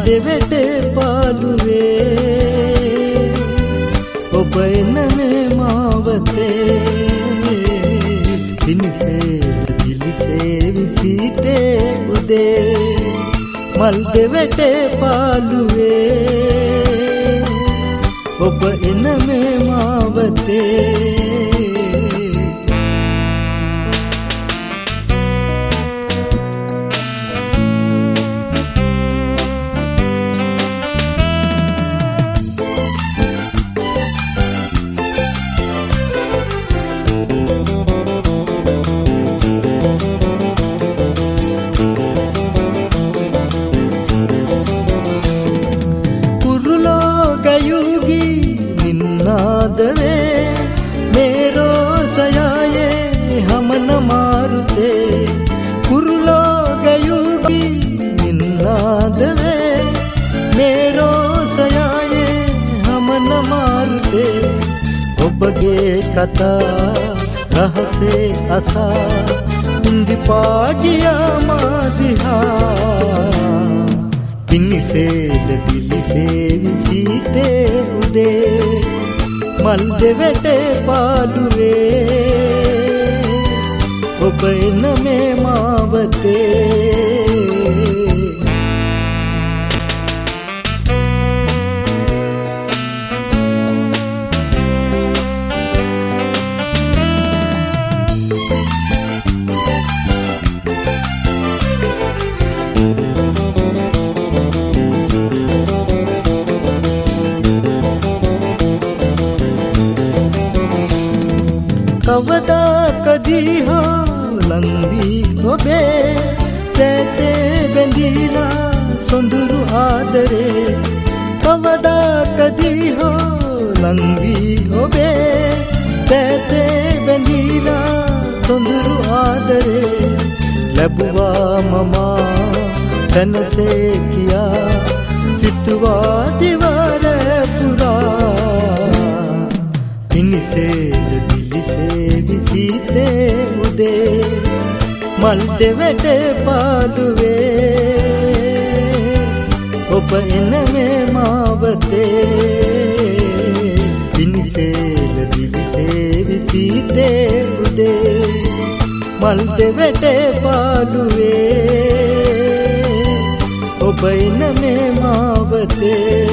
දෙවෙට පාළුවේ ඔබ එන මේ මාවතේ දිලිසේ දිලිසේ විසිතේ උදේ මල් දෙවෙට පාළුවේ ඔබ එන මේ මාවතේ निन्नादवे मेरो सयाये हमन मारुते कुरुलो गयुगी निन्नादवे मेरो सयाये हमन मारुते ඔබගේ කතා රහසේ අසා ඉඳිපාගියා මාදිහා පිනිසේල දිලිසේ විසිතේ උදේ මල් දෙවෙට පාළුවේ ඔබ එන මේ මාවතේ कवदा कदी हो लंबी होबे तेते बंदीला सुंदरू आदरे कवदा कदी हो लंबी होबे तेते बंदीला सुंदरू आदरे लबुआ ममा तनसे किया सितवा दीवार पुरा इनसे විසිතේ උදේ මල් දෙවෙට පාළුවේ ඔබ එන මේ මාවතේ දිලිසේල දිලිසේ විසිතේ උදේ මල් දෙවෙට පාළුවේ ඔබ එන මේ මාවතේ